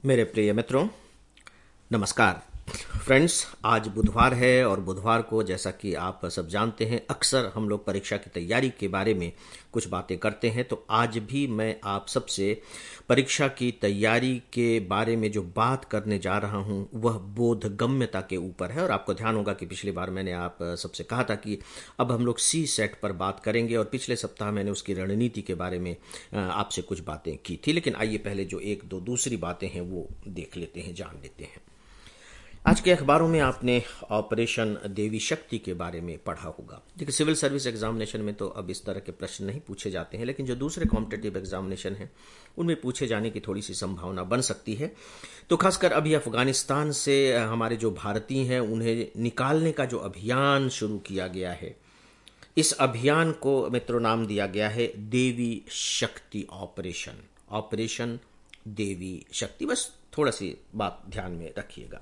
मेरे प्रिय मित्रों, नमस्कार। फ्रेंड्स, आज बुधवार है और बुधवार को जैसा कि आप सब जानते हैं अक्सर हम लोग परीक्षा की तैयारी के बारे में कुछ बातें करते हैं। तो आज भी मैं आप सबसे परीक्षा की तैयारी के बारे में जो बात करने जा रहा हूं वह बोधगम्यता के ऊपर है। और आपको ध्यान होगा कि पिछली बार मैंने आप सबसे कहा था कि अब हम लोग सी सेट पर बात करेंगे और पिछले सप्ताह मैंने उसकी रणनीति के बारे में आपसे कुछ बातें की थी। लेकिन आइए पहले जो एक दो दूसरी बातें हैं वो देख लेते हैं, जान लेते हैं। आज के अखबारों में आपने ऑपरेशन देवी शक्ति के बारे में पढ़ा होगा। देखिए, सिविल सर्विस एग्जामिनेशन में तो अब इस तरह के प्रश्न नहीं पूछे जाते हैं, लेकिन जो दूसरे कॉम्पिटिटिव एग्जामिनेशन हैं उनमें पूछे जाने की थोड़ी सी संभावना बन सकती है। तो खासकर अभी अफगानिस्तान से हमारे जो भारतीय हैं उन्हें निकालने का जो अभियान शुरू किया गया है, इस अभियान को मित्रों नाम दिया गया है देवी शक्ति ऑपरेशन। ऑपरेशन देवी शक्ति, बस थोड़ा सी बात ध्यान में रखिएगा।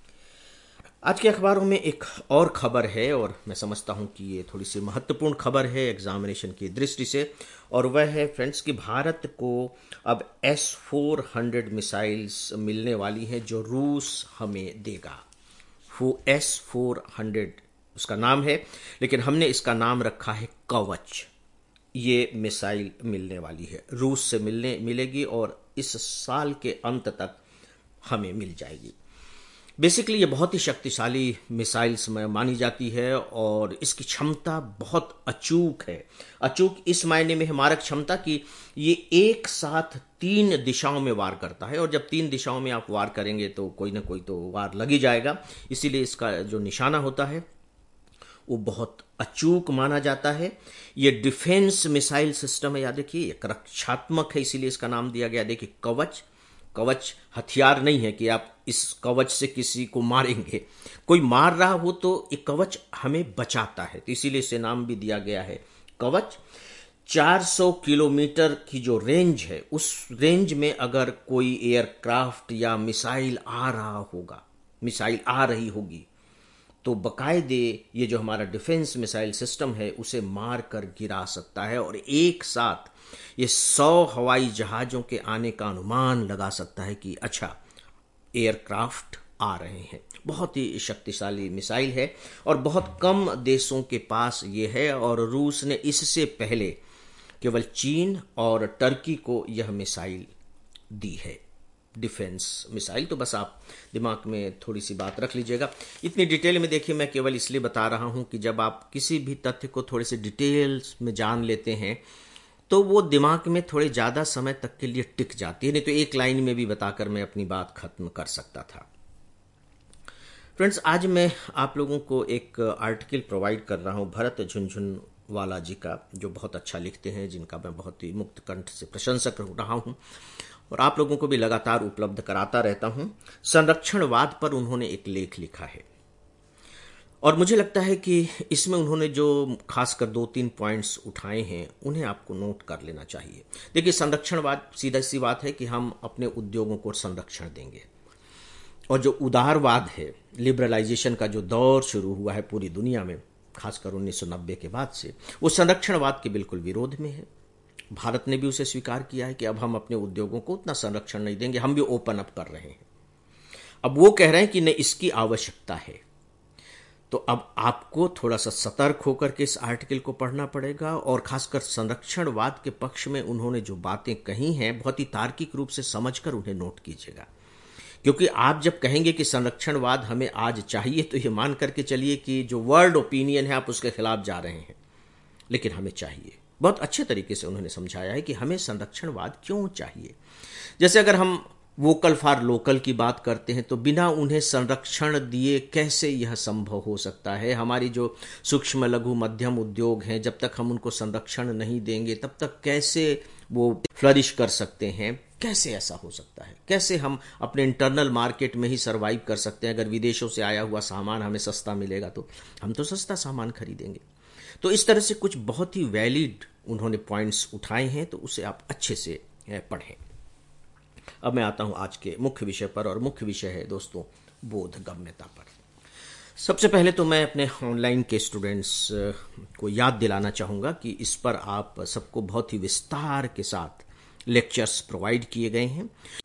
आज के अखबारों में एक और खबर है और मैं समझता हूं कि ये थोड़ी सी महत्वपूर्ण खबर है एग्जामिनेशन की दृष्टि से, और वह है फ्रेंड्स कि भारत को अब S-400 मिसाइल्स मिलने वाली हैं जो रूस हमें देगा। वो S-400 उसका नाम है, लेकिन हमने इसका नाम रखा है कवच। ये मिसाइल मिलने वाली है, रूस से मिलेगी और इस साल के अंत तक हमें मिल जाएगी। बेसिकली ये बहुत ही शक्तिशाली मिसाइल्स में मानी जाती है और इसकी क्षमता बहुत अचूक है। अचूक इस मायने में है मारक क्षमता कि ये एक साथ 3 दिशाओं में वार करता है, और जब 3 दिशाओं में आप वार करेंगे तो कोई ना कोई तो वार लग ही जाएगा। इसीलिए इसका जो निशाना होता है वो बहुत अचूक माना जाता है। ये डिफेंस मिसाइल सिस्टम है, याद रखिए, एक रक्षात्मक है, इसीलिए इसका नाम दिया गया। देखिए, कवच, कवच हथियार नहीं है कि आप इस कवच से किसी को मारेंगे। कोई मार रहा हो तो ये कवच हमें बचाता है, तो इसीलिए इसे नाम भी दिया गया है कवच। 400 किलोमीटर की जो रेंज है, उस रेंज में अगर कोई एयरक्राफ्ट या मिसाइल आ रही होगी तो बकायदे ये जो हमारा डिफेंस मिसाइल सिस्टम है उसे मार कर गिरा सकता है, और एक साथ ये 100 हवाई जहाजों के आने का अनुमान लगा सकता है कि अच्छा एयरक्राफ्ट आ रहे हैं। बहुत ही शक्तिशाली मिसाइल है और बहुत कम देशों के पास ये है, और रूस ने इससे पहले केवल चीन और टर्की को यह मिसाइल दी है, डिफेंस मिसाइल। तो बस आप दिमाग में थोड़ी सी बात रख लीजिएगा। इतनी डिटेल में देखिए मैं केवल इसलिए बता रहा हूं कि जब आप किसी भी तथ्य को थोड़े से डिटेल्स में जान लेते हैं तो वो दिमाग में थोड़े ज़्यादा समय तक के लिए टिक जाती है, नहीं तो एक लाइन में भी बताकर मैं अपनी बात खत्म कर सकता था। फ्रेंड्स, आज मैं आप लोगों को एक आर्टिकल प्रोवाइड कर रहा हूं भरत झुनझुनवाला जी का, जो बहुत अच्छा लिखते हैं, जिनका मैं बहुत ही मुक्त कंठ से प्रशंसक रहा हूं और आप लोगों को भी लगातार उपलब्ध कराता रहता हूं। संरक्षणवाद पर उन्होंने एक लेख लिखा है और मुझे लगता है कि इसमें उन्होंने जो खासकर 2-3 पॉइंट्स उठाए हैं उन्हें आपको नोट कर लेना चाहिए। देखिए, संरक्षणवाद सीधा सी बात है कि हम अपने उद्योगों को संरक्षण देंगे, और जो उदारवाद है, लिबरलाइजेशन का जो दौर शुरू हुआ है पूरी दुनिया में खासकर 1990 के बाद से, वो संरक्षणवाद के बिल्कुल विरोध में है। भारत ने भी उसे स्वीकार किया है कि अब हम अपने उद्योगों को उतना संरक्षण नहीं देंगे, हम भी ओपन अप कर रहे हैं। अब वो कह रहे हैं कि नहीं, इसकी आवश्यकता है। तो अब आपको थोड़ा सा सतर्क होकर के इस आर्टिकल को पढ़ना पड़ेगा, और खासकर संरक्षणवाद के पक्ष में उन्होंने जो बातें कही हैं बहुत ही तार्किक रूप से समझकर उन्हें नोट कीजिएगा। क्योंकि आप जब कहेंगे कि संरक्षणवाद हमें आज चाहिए तो ये मान करके चलिए कि जो वर्ल्ड ओपिनियन है आप उसके खिलाफ जा रहे हैं, लेकिन हमें चाहिए। बहुत अच्छे तरीके से उन्होंने समझाया है कि हमें संरक्षणवाद क्यों चाहिए। जैसे अगर हम वोकल फॉर लोकल की बात करते हैं तो बिना उन्हें संरक्षण दिए कैसे यह संभव हो सकता है। हमारी जो सूक्ष्म लघु मध्यम उद्योग हैं, जब तक हम उनको संरक्षण नहीं देंगे तब तक कैसे वो फ्लरिश कर सकते हैं, कैसे ऐसा हो सकता है। कैसे हम अपने इंटरनल मार्केट में ही सर्वाइव कर सकते हैं। अगर विदेशों से आया हुआ सामान हमें सस्ता मिलेगा तो हम तो सस्ता सामान खरीदेंगे। तो इस तरह से कुछ बहुत ही वैलिड उन्होंने पॉइंट्स उठाए हैं, तो उसे आप अच्छे से पढ़ें। अब मैं आता हूं आज के मुख्य विषय पर, और मुख्य विषय है दोस्तों बोधगम्यता पर। सबसे पहले तो मैं अपने ऑनलाइन के स्टूडेंट्स को याद दिलाना चाहूँगा कि इस पर आप सबको बहुत ही विस्तार के साथ लेक्चर्स प्रोवाइड किए गए हैं।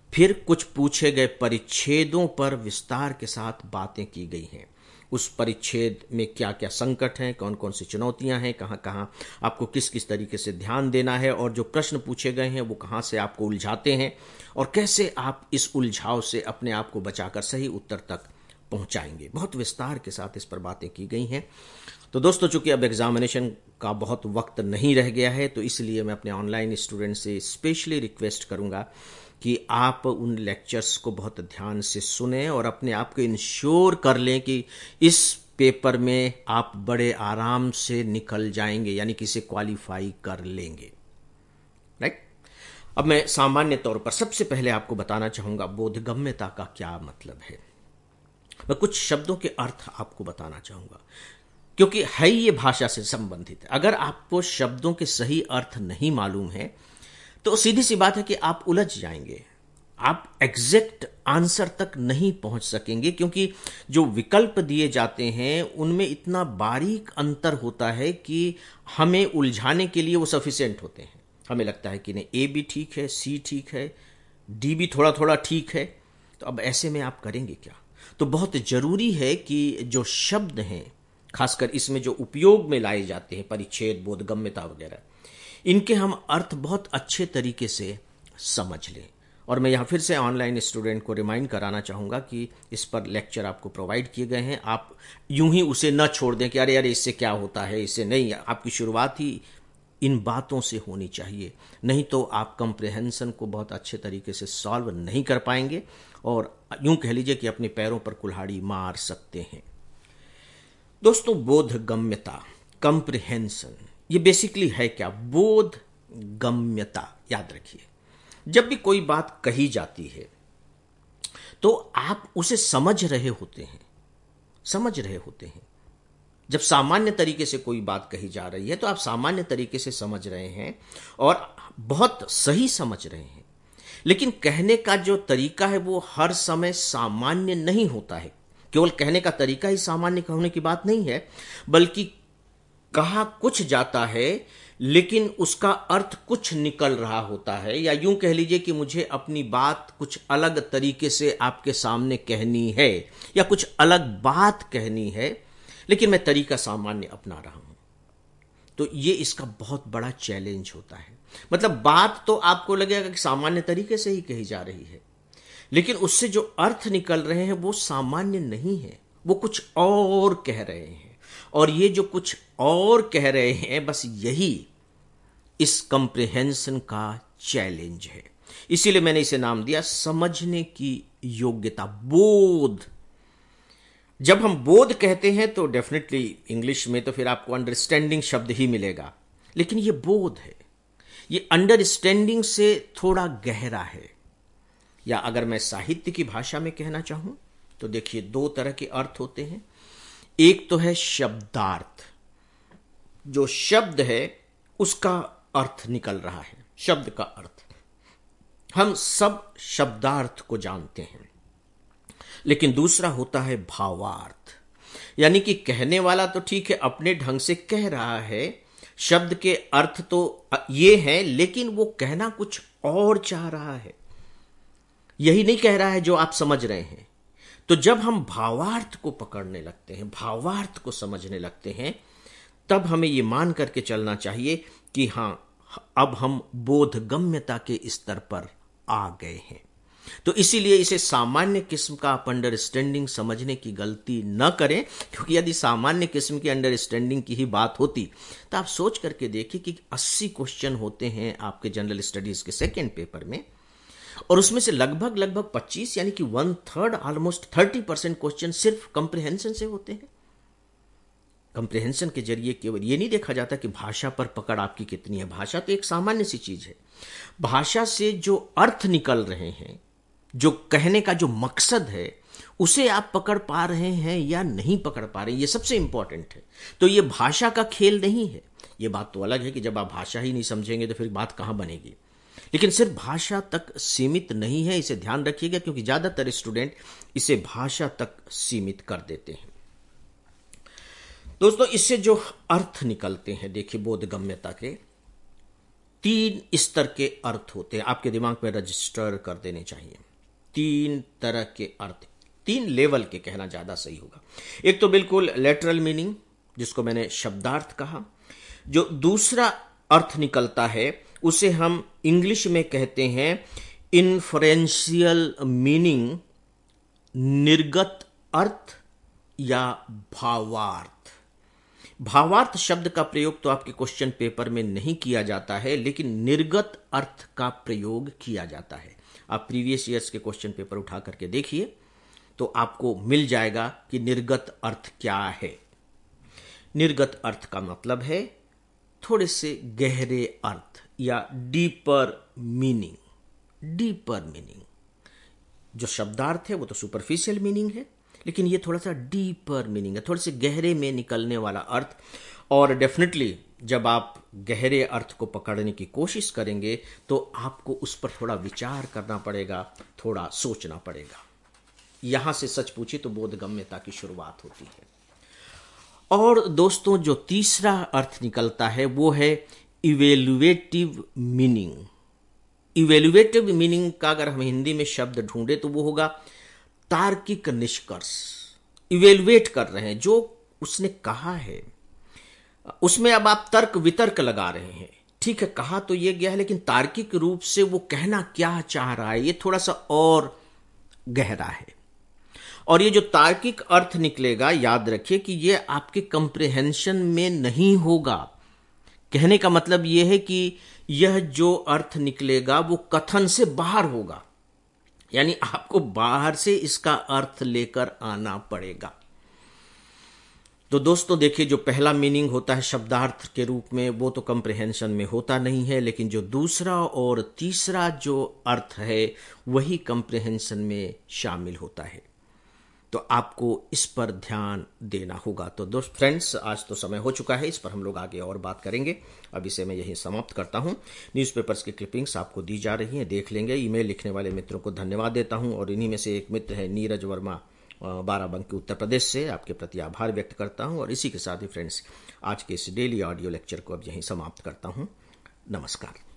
फिर कुछ पूछे गए परिच्छेदों पर विस्तार के साथ बातें की गई हैं। उस परिच्छेद में क्या क्या संकट हैं, कौन कौन सी चुनौतियां हैं, कहाँ कहाँ आपको किस किस तरीके से ध्यान देना है, और जो प्रश्न पूछे गए हैं वो कहाँ से आपको उलझाते हैं और कैसे आप इस उलझाव से अपने आप को बचाकर सही उत्तर तक पहुंचाएंगे। बहुत विस्तार के साथ इस पर बातें की गई हैं। तो दोस्तों, चूंकि अब एग्जामिनेशन का बहुत वक्त नहीं रह गया है, तो इसलिए मैं अपने ऑनलाइन स्टूडेंट से स्पेशली रिक्वेस्ट करूंगा कि आप उन लेक्चर्स को बहुत ध्यान से सुने और अपने आप को इंश्योर कर लें कि इस पेपर में आप बड़े आराम से निकल जाएंगे, यानी कि इसे क्वालिफाई कर लेंगे। राइट। अब मैं सामान्य तौर पर सबसे पहले आपको बताना चाहूंगा बोधगम्यता का क्या मतलब है। मैं कुछ शब्दों के अर्थ आपको बताना चाहूंगा, क्योंकि है ये भाषा से संबंधित है। अगर आपको शब्दों के सही अर्थ नहीं मालूम है तो सीधी सी बात है कि आप उलझ जाएंगे, आप एग्जैक्ट आंसर तक नहीं पहुंच सकेंगे, क्योंकि जो विकल्प दिए जाते हैं उनमें इतना बारीक अंतर होता है कि हमें उलझाने के लिए वो सफिशिएंट होते हैं। हमें लगता है कि नहीं, ए भी ठीक है, सी ठीक है, डी भी थोड़ा थोड़ा ठीक है, तो अब ऐसे में आप करेंगे क्या। तो बहुत जरूरी है कि जो शब्द हैं, खासकर इसमें जो उपयोग में लाए जाते हैं, परिच्छेद, बोधगम्यता वगैरह, इनके हम अर्थ बहुत अच्छे तरीके से समझ लें। और मैं यहाँ फिर से ऑनलाइन स्टूडेंट को रिमाइंड कराना चाहूँगा कि इस पर लेक्चर आपको प्रोवाइड किए गए हैं। आप यूं ही उसे न छोड़ दें कि अरे अरे इससे क्या होता है, इससे नहीं। आपकी शुरुआत ही इन बातों से होनी चाहिए, नहीं तो आप कंप्रिहेंशन को बहुत अच्छे तरीके से सॉल्व नहीं कर पाएंगे और यूं कह लीजिए कि अपने पैरों पर कुल्हाड़ी मार सकते हैं। दोस्तों, बोधगम्यता, कंप्रिहेंशन, ये बेसिकली है क्या। बोधगम्यता याद रखिए, जब भी कोई बात कही जाती है तो आप उसे समझ रहे होते हैं। जब सामान्य तरीके से कोई बात कही जा रही है तो आप सामान्य तरीके से समझ रहे हैं और बहुत सही समझ रहे हैं, लेकिन कहने का जो तरीका है वो हर समय सामान्य नहीं होता है। केवल कहने का तरीका ही सामान्य होने की बात नहीं है, बल्कि कहा कुछ जाता है लेकिन उसका अर्थ कुछ निकल रहा होता है। या यूं कह लीजिए कि मुझे अपनी बात कुछ अलग तरीके से आपके सामने कहनी है या कुछ अलग बात कहनी है, लेकिन मैं तरीका सामान्य अपना रहा हूं। तो ये इसका बहुत बड़ा चैलेंज होता है। मतलब बात तो आपको लगेगा कि सामान्य तरीके से ही कही जा रही है, लेकिन उससे जो अर्थ निकल रहे हैं वो सामान्य नहीं है, वो कुछ और कह रहे हैं। और ये जो कुछ और कह रहे हैं, बस यही इस कंप्रिहेंशन का चैलेंज है। इसीलिए मैंने इसे नाम दिया समझने की योग्यता, बोध। जब हम बोध कहते हैं तो डेफिनेटली इंग्लिश में तो फिर आपको अंडरस्टैंडिंग शब्द ही मिलेगा, लेकिन ये बोध है, ये अंडरस्टैंडिंग से थोड़ा गहरा है। या अगर मैं साहित्य की भाषा में कहना चाहूं तो देखिए, दो तरह के अर्थ होते हैं। एक तो है शब्दार्थ, जो शब्द है उसका अर्थ निकल रहा है, शब्द का अर्थ। हम सब शब्दार्थ को जानते हैं। लेकिन दूसरा होता है भावार्थ, यानी कि कहने वाला तो ठीक है, अपने ढंग से कह रहा है, शब्द के अर्थ तो ये है, लेकिन वो कहना कुछ और चाह रहा है, यही नहीं कह रहा है जो आप समझ रहे हैं। तो जब हम भावार्थ को पकड़ने लगते हैं, भावार्थ को समझने लगते हैं, तब हमें ये मान करके चलना चाहिए कि हां, अब हम बोधगम्यता के स्तर पर आ गए हैं। तो इसीलिए इसे सामान्य किस्म का आप अंडरस्टैंडिंग समझने की गलती न करें, क्योंकि यदि सामान्य किस्म की अंडरस्टैंडिंग की ही बात होती तो आप सोच करके देखिए कि 80 क्वेश्चन होते हैं आपके जनरल स्टडीज के सेकेंड पेपर में, और उसमें से लगभग 25 यानी कि 1/3 ऑलमोस्ट 30% क्वेश्चन सिर्फ कंप्रिहेंशन से होते हैं। कंप्रिहेंशन के जरिए केवल ये नहीं देखा जाता कि भाषा पर पकड़ आपकी कितनी है। भाषा तो एक सामान्य सी चीज है, भाषा से जो अर्थ निकल रहे हैं, जो कहने का जो मकसद है, उसे आप पकड़ पा रहे हैं या नहीं पकड़ पा रहे हैं, ये सबसे इंपॉर्टेंट है। तो ये भाषा का खेल नहीं है। ये बात तो अलग है कि जब आप भाषा ही नहीं समझेंगे तो फिर बात कहां बनेगी, लेकिन सिर्फ भाषा तक सीमित नहीं है, इसे ध्यान रखिएगा, क्योंकि ज्यादातर स्टूडेंट इसे भाषा तक सीमित कर देते हैं। दोस्तों, इससे जो अर्थ निकलते हैं, देखिए बोधगम्यता के, तीन स्तर के अर्थ होते हैं, आपके दिमाग में रजिस्टर कर देने चाहिए। तीन तरह के अर्थ, तीन लेवल के कहना ज्यादा सही होगा। एक तो बिल्कुल लेटरल मीनिंग, जिसको मैंने शब्दार्थ कहा। जो दूसरा अर्थ निकलता है उसे हम इंग्लिश में कहते हैं इन्फरेंशियल मीनिंग, निर्गत अर्थ या भावार्थ। भावार्थ शब्द का प्रयोग तो आपके क्वेश्चन पेपर में नहीं किया जाता है, लेकिन निर्गत अर्थ का प्रयोग किया जाता है। आप प्रीवियस ईयर्स के क्वेश्चन पेपर उठा करके देखिए तो आपको मिल जाएगा कि निर्गत अर्थ क्या है। निर्गत अर्थ का मतलब है थोड़े से गहरे अर्थ या डीपर मीनिंग। डीपर मीनिंग, जो शब्दार्थ है वो तो सुपरफिशियल मीनिंग है, लेकिन ये थोड़ा सा डीपर मीनिंग है, थोड़े से गहरे में निकलने वाला अर्थ। और डेफिनेटली जब आप गहरे अर्थ को पकड़ने की कोशिश करेंगे तो आपको उस पर थोड़ा विचार करना पड़ेगा, थोड़ा सोचना पड़ेगा। यहां से सच पूछे तो बोधगम्यता की शुरुआत होती है। और दोस्तों, जो तीसरा अर्थ निकलता है वो है इवेल्युएटिव मीनिंग। इवेल्युएटिव मीनिंग का अगर हम हिंदी में शब्द ढूंढे तो वो होगा तार्किक निष्कर्ष। इवेल्युएट कर रहे हैं जो उसने कहा है, उसमें अब आप तर्क वितर्क लगा रहे हैं। ठीक है, कहा तो ये गया है, लेकिन तार्किक रूप से वो कहना क्या चाह रहा है ये थोड़ा सा और गहरा है। और ये जो तार्किक अर्थ निकलेगा, याद रखिए कि ये आपके कंप्रिहेंशन में नहीं होगा। कहने का मतलब ये है कि यह जो अर्थ निकलेगा वो कथन से बाहर होगा, यानी आपको बाहर से इसका अर्थ लेकर आना पड़ेगा। तो दोस्तों देखिए, जो पहला मीनिंग होता है शब्दार्थ के रूप में वो तो कंप्रिहेंशन में होता नहीं है, लेकिन जो दूसरा और तीसरा जो अर्थ है वही कंप्रिहेंशन में शामिल होता है। तो आपको इस पर ध्यान देना होगा। तो दोस्त फ्रेंड्स, आज तो समय हो चुका है, इस पर हम लोग आगे और बात करेंगे। अब इसे मैं यहीं समाप्त करता हूं। न्यूज़पेपर्स की क्लिपिंग्स आपको दी जा रही हैं, देख लेंगे। ईमेल लिखने वाले मित्रों को धन्यवाद देता हूं, और इन्हीं में से एक मित्र है नीरज वर्मा, बाराबंकी उत्तर प्रदेश से। आपके प्रति आभार व्यक्त करता हूं। और इसी के साथ ही फ्रेंड्स, आज के इस डेली ऑडियो लेक्चर को अब यहीं समाप्त करता हूं। नमस्कार।